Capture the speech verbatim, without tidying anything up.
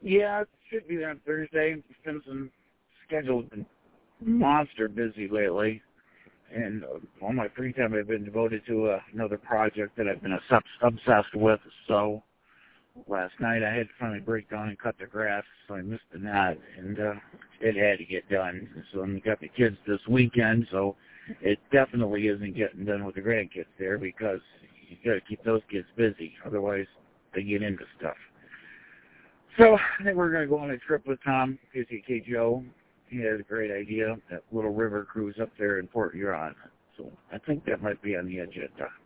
Yeah, it should be there on Thursday. Simpson's schedule's been monster busy lately. And uh, all my free time I've been devoted to uh, another project that I've been obs- obsessed with. So last night I had to finally break down and cut the grass, so I missed the net, and uh, it had to get done. So I got the kids this weekend, so it definitely isn't getting done with the grandkids there because you got to keep those kids busy, otherwise they get into stuff. So I think we're going to go on a trip with Tom, K C K Joe. He has a great idea, that little river cruise up there in Port Huron. So I think that might be on the agenda.